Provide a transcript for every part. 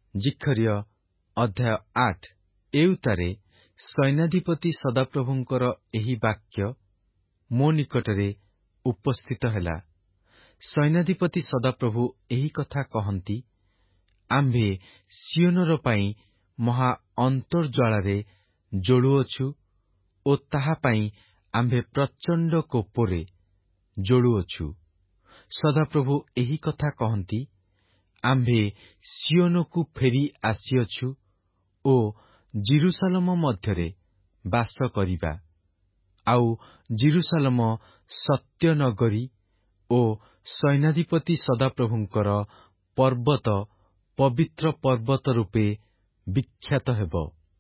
ଜିଖର୍ୟ ଅଧ୍ୟାୟ 8। ଏଉତାରେ ସୈନ୍ୟାଧିପତି ସଦାପ୍ରଭୁଙ୍କର ଏହି ବାକ୍ୟ ମୋ ନିକଟରେ ଉପସ୍ଥିତ ହେଲା। ସୈନ୍ୟାଧିପତି ସଦାପ୍ରଭୁ ଏହି କଥା କହନ୍ତି, ଆମ୍ଭେ ସିଓନର ପାଇଁ ମହା ଅନ୍ତର୍ଜ୍ୱାଳାରେ ଜଳୁଅଛୁ ଓ ତାହା ପାଇଁ ଆମ୍ଭେ ପ୍ରଚଣ୍ଡ କୋପରେ ଜଳୁଅଛୁ। ସଦାପ୍ରଭୁ ଏହି କଥା କହନ୍ତି, ଆମ୍ଭେ ସିଓନକୁ ଫେରି ଆସିଅଛୁ ଓ ଜିରୁସାଲମ ମଧ୍ୟରେ ବାସ କରିବା। ଆଉ ଜିରୁସାଲମ ସତ୍ୟନଗରୀ ଓ ସୈନ୍ୟାଧିପତି ସଦାପ୍ରଭୁଙ୍କର ପର୍ବତ ପବିତ୍ର ପର୍ବତ ରୂପେ ବିଖ୍ୟାତ ହେବ।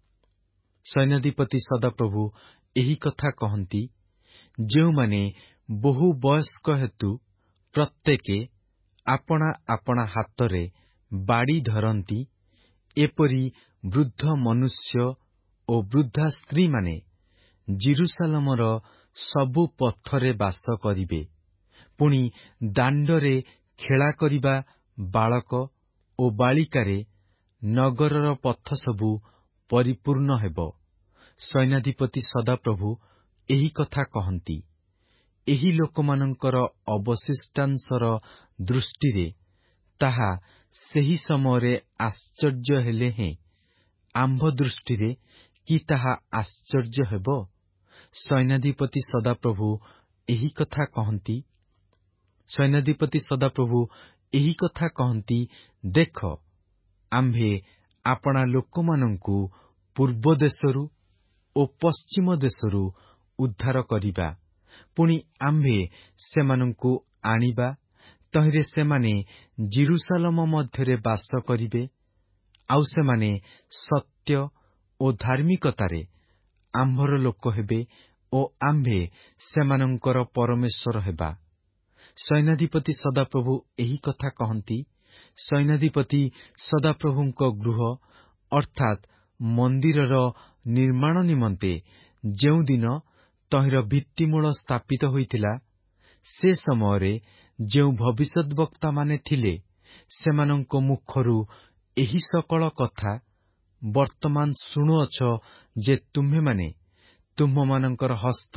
ସୈନ୍ୟାଧିପତି ସଦାପ୍ରଭୁ ଏହି କଥା କହନ୍ତି, ଯେଉଁମାନେ ବହୁ ବୟସ୍କ ହେତୁ ପ୍ରତ୍ୟେକେ ଆପଣା ଆପଣା ହାତରେ ବାଡ଼ି ଧରନ୍ତି, ଏପରି ବୃଦ୍ଧ ମନୁଷ୍ୟ ଓ ବୃଦ୍ଧା ସ୍ତ୍ରୀମାନେ ଜିରୁସାଲମର ସବୁ ପଥରେ ବାସ କରିବେ। ପୁଣି ଦାଣ୍ଡରେ ଖେଳା କରିବା ବାଳକ ଓ ବାଳିକାରେ ନଗରର ପଥ ସବୁ ପରିପୂର୍ଣ୍ଣ ହେବ। ସୈନ୍ୟାଧିପତି ସଦାପ୍ରଭୁ ଏହି କଥା କହନ୍ତି, ଏହି ଲୋକମାନଙ୍କର ଅବଶିଷ୍ଟାଂଶର ଦୃଷ୍ଟିରେ ତାହା ସେହି ସମୟରେ ଆଶ୍ଚର୍ଯ୍ୟ ହେଲେ ହେଁ ଆମ୍ଭ ଦୃଷ୍ଟିରେ କି ତାହା ଆଶ୍ଚର୍ଯ୍ୟ ହେବ? ସୈନ୍ୟାଧିପତି ସଦାପ୍ରଭୁ ଏହି କଥା କହନ୍ତି। ସୈନ୍ୟାଧିପତି ସଦାପ୍ରଭୁ ଏହି କଥା କହନ୍ତି, ଦେଖ, ଆମ୍ଭେ ଆପଣା ଲୋକମାନଙ୍କୁ ପୂର୍ବ ଦେଶରୁ ଓ ପଶ୍ଚିମ ଦେଶରୁ ଉଦ୍ଧାର କରିବା। ପୁଣି ଆମ୍ଭେ ସେମାନଙ୍କୁ ଆଣିବା, ତହିଁରେ ସେମାନେ ଜିରୁସାଲମ ମଧ୍ୟରେ ବାସ କରିବେ। ଆଉ ସେମାନେ ସତ୍ୟ ଓ ଧାର୍ମିକତାରେ ଆମ୍ଭର ଲୋକ ହେବେ ଓ ଆମ୍ଭେ ସେମାନଙ୍କର ପରମେଶ୍ୱର ହେବା। ସୈନ୍ୟାଧିପତି ସଦାପ୍ରଭୁ ଏହି କଥା କହନ୍ତି। ସୈନ୍ୟାଧିପତି ସଦାପ୍ରଭୁଙ୍କ ଗୃହ ଅର୍ଥାତ୍ ମନ୍ଦିରର ନିର୍ମାଣ ନିମନ୍ତେ ଯେଉଁଦିନ ତହିଁର ଭିତ୍ତିମୂଳ ସ୍ଥାପିତ ହୋଇଥିଲା, ସେ ସମୟରେ ଯେଉଁ ଭବିଷ୍ୟଦ୍ବକ୍ତାମାନେ ଥିଲେ, ସେମାନଙ୍କ ମୁଖରୁ ଏହି ସକଳ କଥା ବର୍ତ୍ତମାନ ଶୁଣୁଅଛ ଯେ ତୁମ୍ଭେମାନେ ତୁମ୍ଭମାନଙ୍କର ହସ୍ତ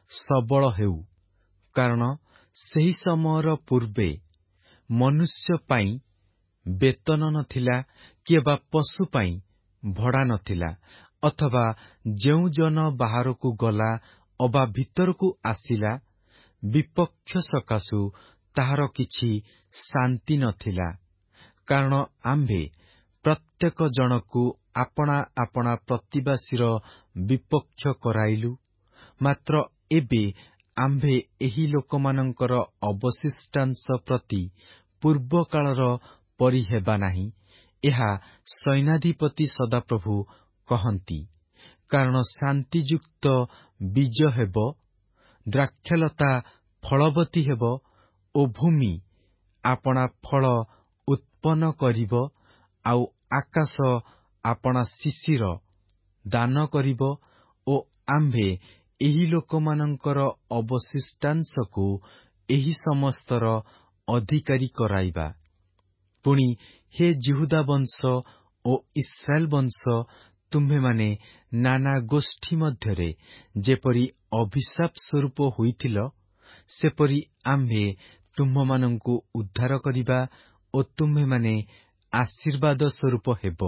ସବଳ ହେଉ। କାରଣ ସେହି ସମୟର ପୂର୍ବେ ମନୁଷ୍ୟ ପାଇଁ ବେତନ ନଥିଲା, କିଏ ବା ପଶୁ ପାଇଁ ଭଡ଼ା ନଥିଲା, ଅଥବା ଯେଉଁ ଜନ ବାହାରକୁ ଗଲା ଅବା ଭିତରକୁ ଆସିଲା, ବିପକ୍ଷ ସକାଶୁ ତାହାର କିଛି ଶାନ୍ତି ନଥିଲା। କାରଣ ଆମ୍ଭେ ପ୍ରତ୍ୟେକ ଜଣକୁ ଆପଣା ଆପଣା ପ୍ରତିବାସୀର ବିପକ୍ଷ କରାଇଲୁ। ମାତ୍ର ଏବେ ଆମ୍ଭେ ଏହି ଲୋକମାନଙ୍କର ଅବଶିଷ୍ଟାଂଶ ପ୍ରତି ପୂର୍ବକାଳର ପରି ହେବା ନାହିଁ, ଏହା ସୈନ୍ୟାଧିପତି ସଦାପ୍ରଭୁ କହନ୍ତି। କାରଣ ଶାନ୍ତିଯୁକ୍ତ ବୀଜ ହେବ, ଦ୍ରାକ୍ଷାଲତା ଫଳବତୀ ହେବ ଓ ଭୂମି ଆପଣା ଫଳ ଉତ୍ପନ୍ନ କରିବ, ଆଉ ଆକାଶ ଆପଣା ଶିଶିର ଦାନ କରିବ ଓ ଆମ୍ଭେ ଏହି ଲୋକମାନଙ୍କର ଅବଶିଷ୍ଟାଂଶକୁ ଏହି ସମସ୍ତର ଅଧିକାରୀ କରାଇବା। ପୁଣି ହେ ଯିହୁଦା ବଂଶ ଓ ଇସ୍ରାଏଲ ବଂଶ, ତୁମ୍ଭେମାନେ ନାନା ଗୋଷ୍ଠୀ ମଧ୍ୟରେ ଯେପରି ଅଭିଶାପ ସ୍ୱରୂପ ହୋଇଥିଲ, ସେପରି ଆମ୍ଭେ ତୁମ୍ଭମାନଙ୍କୁ ଉଦ୍ଧାର କରିବା ଓ ତୁମ୍ଭେମାନେ ଆଶୀର୍ବାଦ ସ୍ୱରୂପ ହେବ।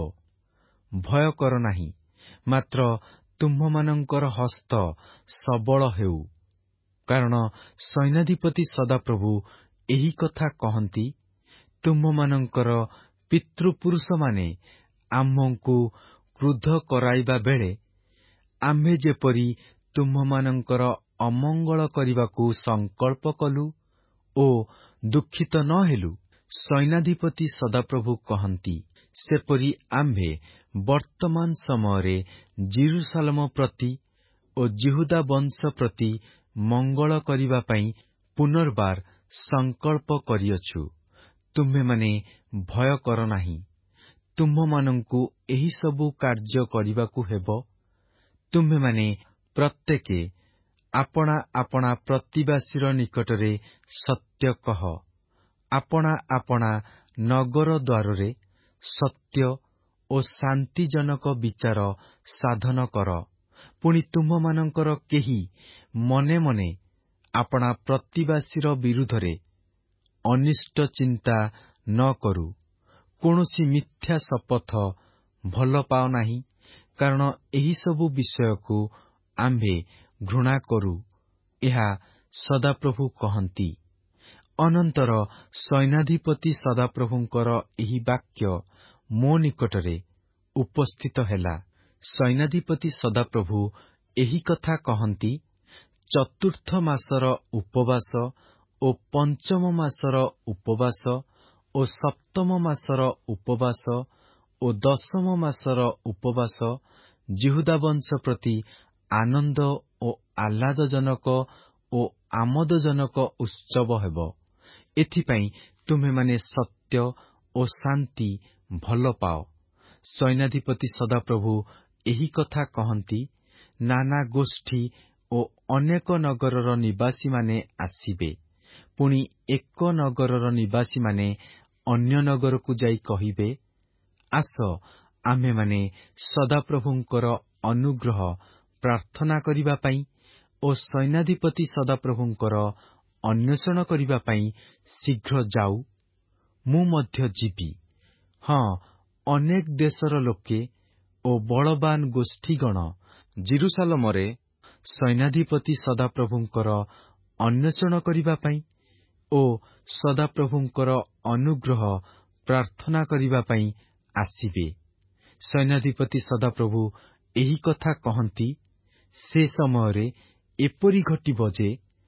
ଭୟ କର ନାହିଁ, ମାତ୍ର ତୁମ୍ଭମାନଙ୍କର ହସ୍ତ ସବଳ ହେଉ। କାରଣ ସୈନ୍ୟାଧିପତି ସଦାପ୍ରଭୁ ଏହି କଥା କହନ୍ତି, ତୁମ୍ଭମାନଙ୍କର ପିତୃପୁରୁଷମାନେ ଆମ୍ଭଙ୍କୁ କ୍ରୁଦ୍ଧ କରାଇବା ବେଳେ ଆମ୍ଭେ ଯେପରି ତୁମ୍ଭମାନଙ୍କର ଅମଙ୍ଗଳ କରିବାକୁ ସଂକଳ୍ପ କଲୁ ଓ ଦୁଃଖିତ ନ ହେଲୁ, ସୈନ୍ୟାଧିପତି ସଦାପ୍ରଭୁ କହନ୍ତି, ସେପରି ଆମ୍ଭେ ବର୍ତ୍ତମାନ ସମୟରେ ଜିରୁସାଲମ ପ୍ରତି ଓ ଯିହୁଦା ବଂଶ ପ୍ରତି ମଙ୍ଗଳ କରିବା ପାଇଁ ପୁନର୍ବାର ସଂକଳ୍ପ କରିଅଛୁ। ତୁମ୍ଭେମାନେ ଭୟ କର ନାହିଁ। ତୁମ୍ଭମାନଙ୍କୁ ଏହିସବୁ କାର୍ଯ୍ୟ କରିବାକୁ ହେବ। ତୁମ୍ଭେମାନେ ପ୍ରତ୍ୟେକେ ଆପଣା ଆପଣା ପ୍ରତିବାସୀର ନିକଟରେ ସତ୍ୟ କହ। ଆପଣା ଆପଣା ନଗର ଦ୍ୱାରରେ ସତ୍ୟ ଓ ଶାନ୍ତିଜନକ ବିଚାର ସାଧନ କର। ପୁଣି ତୁମମାନଙ୍କର କେହି ମନେ ମନେ ଆପଣା ପ୍ରତିବାସୀର ବିରୁଦ୍ଧରେ ଅନିଷ୍ଟ ଚିନ୍ତା ନ କରୁ। କୌଣସି ମିଥ୍ୟା ଶପଥ ଭଲ ପାଅ ନାହିଁ, କାରଣ ଏହିସବୁ ବିଷୟକୁ ଆମ୍ଭେ ଘୃଣା କରୁ। ଏହା ସଦାପ୍ରଭୁ କହନ୍ତି। ଅନନ୍ତର ସୈନ୍ୟାଧିପତି ସଦାପ୍ରଭୁଙ୍କର ଏହି ବାକ୍ୟ ମୋ ନିକଟରେ ଉପସ୍ଥିତ ହେଲା। ସୈନ୍ୟାଧିପତି ସଦାପ୍ରଭୁ ଏହି କଥା କହନ୍ତି, ଚତୁର୍ଥ ମାସର ଉପବାସ ଓ ପଞ୍ଚମ ମାସର ଉପବାସ ଓ ସପ୍ତମ ମାସର ଉପବାସ ଓ ଦଶମ ମାସର ଉପବାସ ଯିହୁଦା ବଂଶ ପ୍ରତି ଆନନ୍ଦ ଓ ଆହ୍ଲାଦଜନକ ଓ ଆମୋଦଜନକ ଉତ୍ସବ ହେବ। ଏଥିପାଇଁ ତୁମେମାନେ ସତ୍ୟ ଓ ଶାନ୍ତି ଭଲ ପାଅ। ସୈନ୍ୟାଧିପତି ସଦାପ୍ରଭୁ ଏହି କଥା କହନ୍ତି, ନାନା ଗୋଷ୍ଠୀ ଓ ଅନେକ ନଗରର ନିବାସୀମାନେ ଆସିବେ। ପୁଣି ଏକ ନଗରର ନିବାସୀମାନେ ଅନ୍ୟ ନଗରକୁ ଯାଇ କହିବେ, ଆସ, ଆମ୍ଭେମାନେ ସଦାପ୍ରଭୁଙ୍କର ଅନୁଗ୍ରହ ପ୍ରାର୍ଥନା କରିବା ପାଇଁ ଓ ସୈନ୍ୟାଧିପତି ସଦାପ୍ରଭୁଙ୍କର ଅନ୍ୱେଷଣ କରିବା ପାଇଁ ଶୀଘ୍ର ଯାଉ। ମୁଁ ମଧ୍ୟ ଯିବି। ହଁ, ଅନେକ ଦେଶର ଲୋକେ ଓ ବଳବାନ ଗୋଷ୍ଠୀଗଣ ଜେରୁସାଲେମରେ ସୈନ୍ୟାଧିପତି ସଦାପ୍ରଭୁଙ୍କର ଅନ୍ୱେଷଣ କରିବା ପାଇଁ ଓ ସଦାପ୍ରଭୁଙ୍କର ଅନୁଗ୍ରହ ପ୍ରାର୍ଥନା କରିବା ପାଇଁ ଆସିବେ। ସୈନ୍ୟାଧିପତି ସଦାପ୍ରଭୁ ଏହି କଥା କହନ୍ତି, ସେ ସମୟରେ ଏପରି ଘଟିବ ଯେ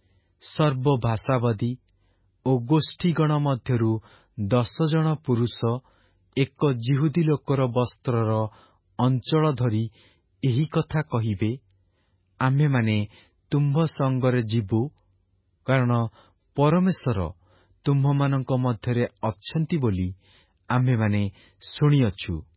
ସର୍ବଭାଷାବାଦୀ ଓ ଗୋଷ୍ଠୀଗଣ ମଧ୍ୟରୁ 10 ଜଣ ପୁରୁଷ ଏକ ଯିହୁଦୀ ଲୋକର ବସ୍ତ୍ରର ଅଞ୍ଚଳ ଧରି ଏହି କଥା କହିବେ, ଆମ୍ଭେମାନେ ତୁମ୍ଭ ସଙ୍ଗରେ ଯିବୁ, କାରଣ ପରମେଶ୍ୱର ତୁମ୍ଭମାନଙ୍କ ମଧ୍ୟରେ ଅଛନ୍ତି ବୋଲି ଆମ୍ଭେମାନେ ଶୁଣିଅଛୁ।